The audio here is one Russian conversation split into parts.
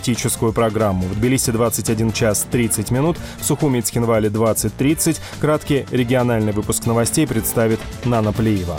туристическую программу. В Тбилиси 21 час 30 минут, в Сухуми и Цхинвале 20:30. Краткий региональный выпуск новостей представит Нана Плиева.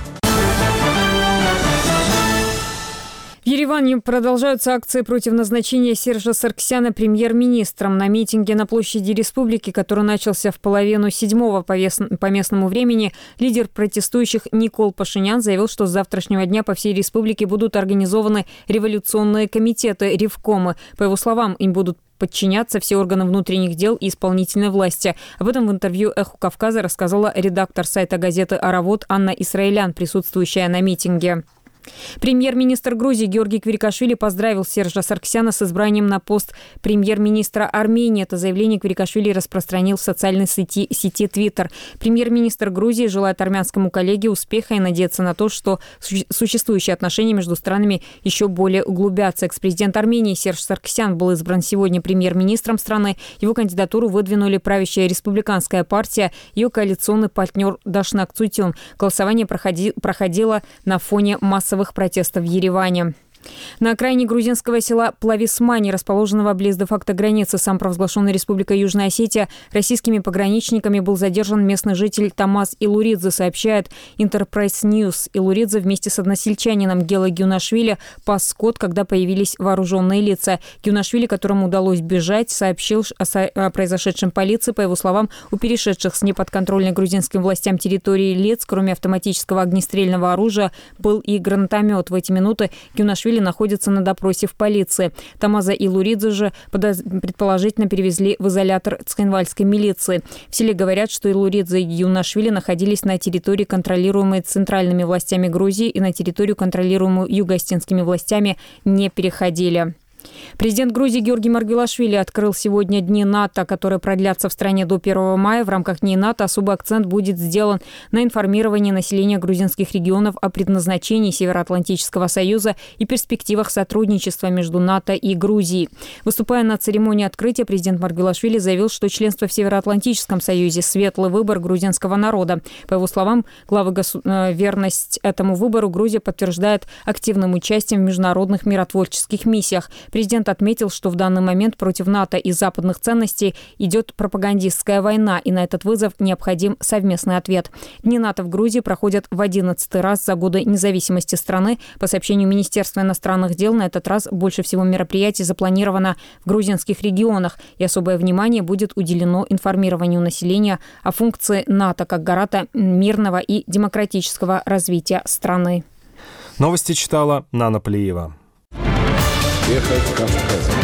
В Ереване продолжаются акции против назначения Сержа Саргсяна премьер-министром. На митинге на площади Республики, который начался в 6:30 по местному времени, лидер протестующих Никол Пашинян заявил, что с завтрашнего дня по всей республике будут организованы революционные комитеты, ревкомы. По его словам, им будут подчиняться все органы внутренних дел и исполнительной власти. Об этом в интервью «Эху Кавказа» рассказала редактор сайта газеты «Аравод» Анна Исраилян, присутствующая на митинге. Премьер-министр Грузии Георгий Квирикашвили поздравил Сержа Саргсяна с избранием на пост премьер-министра Армении. Это заявление Квирикашвили распространил в социальной сети Twitter. Премьер-министр Грузии желает армянскому коллеге успеха и надеется на то, что существующие отношения между странами еще более углубятся. Экс-президент Армении Серж Саргсян был избран сегодня премьер-министром страны. Его кандидатуру выдвинули правящая республиканская партия и ее коалиционный партнер Дашнак Цутюн. Голосование проходило на фоне массовых протестов в Ереване. На окраине грузинского села Плависмани, расположенного близ де-факто границы самопровозглашенной республикой Южная Осетия, российскими пограничниками был задержан местный житель Тамаз Илуридзе, сообщает Enterprise News. Илуридзе вместе с односельчанином Гела Гюнашвили пас скот, когда появились вооруженные лица. Гюнашвили, которому удалось бежать, сообщил о произошедшем полиции. По его словам, у перешедших с неподконтрольной грузинским властям территории лиц, кроме автоматического огнестрельного оружия, был и гранатомет. В эти минуты Гюнашвили находится на допросе в полиции. Тамаза Илуридзе же предположительно перевезли в изолятор цхинвальской милиции. В селе говорят, что Илуридзе и Гюнашвили находились на территории, контролируемой центральными властями Грузии, и на территорию, контролируемую юго-осетинскими властями, не переходили. Президент Грузии Георгий Маргвелашвили открыл сегодня Дни НАТО, которые продлятся в стране до 1 мая. В рамках Дней НАТО особый акцент будет сделан на информировании населения грузинских регионов о предназначении Североатлантического союза и перспективах сотрудничества между НАТО и Грузией. Выступая на церемонии открытия, президент Маргвелашвили заявил, что членство в Североатлантическом союзе – светлый выбор грузинского народа. По его словам, верность этому выбору Грузия подтверждает активным участием в международных миротворческих миссиях. Президент отметил, что в данный момент против НАТО и западных ценностей идет пропагандистская война, и на этот вызов необходим совместный ответ. Дни НАТО в Грузии проходят в 11-й раз за годы независимости страны. По сообщению Министерства иностранных дел, на этот раз больше всего мероприятий запланировано в грузинских регионах, и особое внимание будет уделено информированию населения о функции НАТО как гаранта мирного и демократического развития страны. Новости читала Нана Плиева.